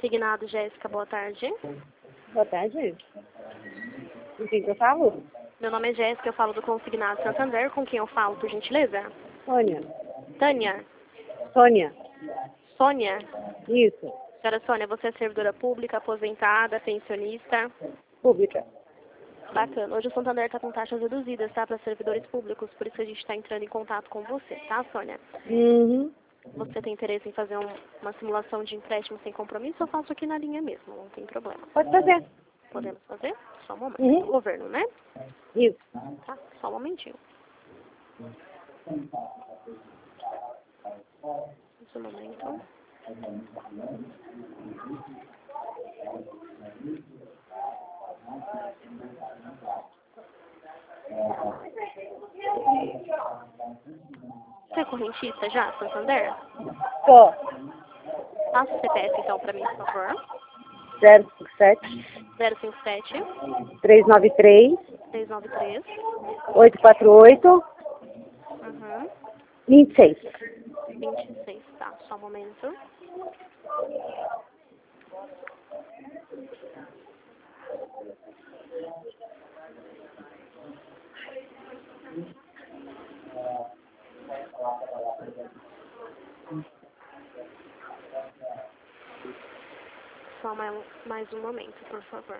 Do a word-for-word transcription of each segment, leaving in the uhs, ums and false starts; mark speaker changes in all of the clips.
Speaker 1: Consignado, Jéssica, boa tarde.
Speaker 2: Boa tarde. Com quem que eu falo?
Speaker 1: Meu nome é Jéssica, eu falo do Consignado Santander. Com quem eu falo, por gentileza?
Speaker 2: Sônia.
Speaker 1: Tânia?
Speaker 2: Sônia.
Speaker 1: Sônia?
Speaker 2: Isso.
Speaker 1: Senhora Sônia, você é servidora pública, aposentada, pensionista?
Speaker 2: Pública.
Speaker 1: Bacana. Hoje o Santander está com taxas reduzidas, tá? Para servidores públicos, por isso que a gente está entrando em contato com você, tá, Sônia?
Speaker 2: Uhum.
Speaker 1: Você tem interesse em fazer um, uma simulação de empréstimo sem compromisso? Eu faço aqui na linha mesmo, não tem problema.
Speaker 2: Pode fazer.
Speaker 1: Podemos fazer? Só um momento.
Speaker 2: Uhum.
Speaker 1: Do governo, né?
Speaker 2: Isso.
Speaker 1: Tá, só um momentinho. Só um momento. Você é correntista já, Santander?
Speaker 2: Tô.
Speaker 1: Passa o C P F então para mim, por favor.
Speaker 2: zero cinco sete,
Speaker 1: zero cinco sete,
Speaker 2: três nove três,
Speaker 1: três nove três,
Speaker 2: oito quatro oito,
Speaker 1: uhum,
Speaker 2: vinte e seis.
Speaker 1: vinte e seis, tá, só um momento. Só mais, mais um momento, por favor.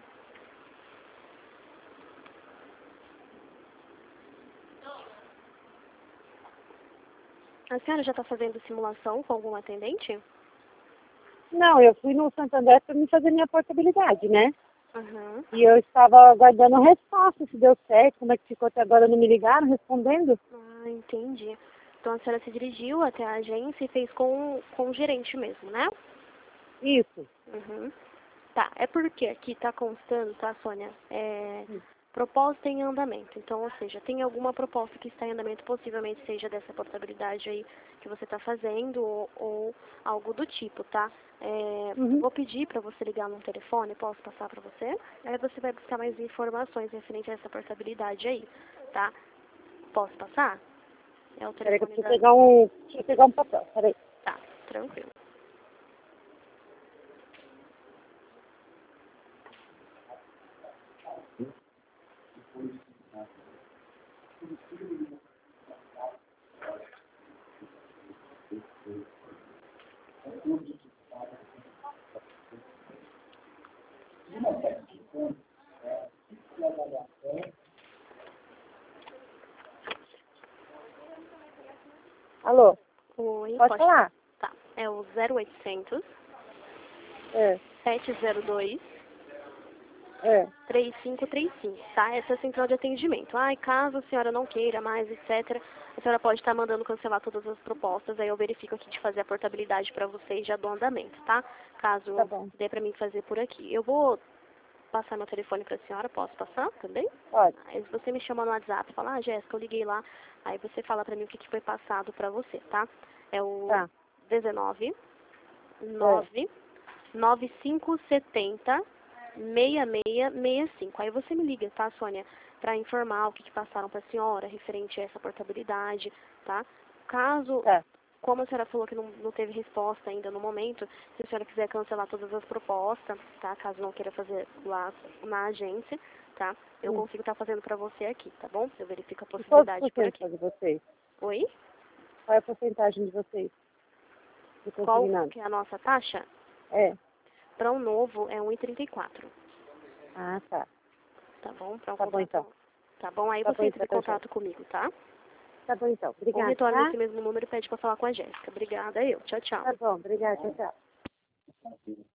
Speaker 1: A senhora já está fazendo simulação com algum atendente?
Speaker 2: Não, eu fui no Santander para me fazer minha portabilidade, né?
Speaker 1: Uhum.
Speaker 2: E eu estava aguardando a resposta, se deu certo, como é que ficou até agora, não me ligaram respondendo.
Speaker 1: Ah, entendi. Então a senhora se dirigiu até a agência e fez com, com o gerente mesmo, né?
Speaker 2: Isso.
Speaker 1: Uhum. Tá, é porque aqui tá constando, tá, Sônia? É, proposta em andamento. Então, ou seja, tem alguma proposta que está em andamento, possivelmente seja dessa portabilidade aí que você está fazendo ou, ou algo do tipo, tá? É,
Speaker 2: Uhum.
Speaker 1: vou pedir para você ligar num telefone, posso passar para você? Aí você vai buscar mais informações referente a essa portabilidade aí, tá? Posso passar? É o
Speaker 2: Peraí que eu
Speaker 1: telefone
Speaker 2: preciso
Speaker 1: da...
Speaker 2: pegar um, preciso pegar um papel, peraí.
Speaker 1: Tá, tranquilo.
Speaker 2: Alô?
Speaker 1: Oi,
Speaker 2: Pode
Speaker 1: pode...
Speaker 2: falar?
Speaker 1: Tá, é o zero oitocentos,
Speaker 2: É,
Speaker 1: sete zero dois,
Speaker 2: é.
Speaker 1: três cinco três cinco, tá? Essa é a central de atendimento. Ai, caso a senhora não queira mais, etcétera, a senhora pode estar mandando cancelar todas as propostas, aí eu verifico aqui de fazer a portabilidade para você e já dou andamento, tá? Caso
Speaker 2: Tá bom.
Speaker 1: dê para mim fazer por aqui. Eu vou passar meu telefone para a senhora, posso passar também?
Speaker 2: Pode.
Speaker 1: Aí você me chama no WhatsApp, fala, ah, Jéssica, eu liguei lá, aí você fala para mim o que, que foi passado para você, tá? É o
Speaker 2: Tá.
Speaker 1: dezenove, nove, nove cinco sete zero, seis seis seis cinco. Aí você me liga, tá, Sônia? Para informar o que, que passaram para a senhora referente a essa portabilidade, tá? Caso,
Speaker 2: Tá.
Speaker 1: como a senhora falou que não, não teve resposta ainda no momento, se a senhora quiser cancelar todas as propostas, tá? Caso não queira fazer lá na agência, tá? Eu
Speaker 2: Hum.
Speaker 1: consigo estar fazendo para você aqui, tá bom? Eu verifico a
Speaker 2: E qual a
Speaker 1: possibilidade por aqui.
Speaker 2: porcentagem de vocês?
Speaker 1: Oi?
Speaker 2: Qual é a porcentagem de vocês? De
Speaker 1: Qual
Speaker 2: consignado?
Speaker 1: que é a nossa taxa?
Speaker 2: É.
Speaker 1: Para um novo é um e trinta e quatro.
Speaker 2: Ah, tá.
Speaker 1: Tá bom? Para um
Speaker 2: Tá bom,
Speaker 1: contrato.
Speaker 2: então.
Speaker 1: Tá bom? Aí
Speaker 2: Tá
Speaker 1: você
Speaker 2: bom,
Speaker 1: entra em
Speaker 2: então, já.
Speaker 1: contato comigo, tá?
Speaker 2: Tá bom, então.
Speaker 1: Ou
Speaker 2: Obrigada,
Speaker 1: retorna
Speaker 2: tá?
Speaker 1: nesse mesmo número e pede para falar com a Jéssica. Obrigada, eu. Tchau, tchau.
Speaker 2: Tá bom, obrigada, tchau, tchau.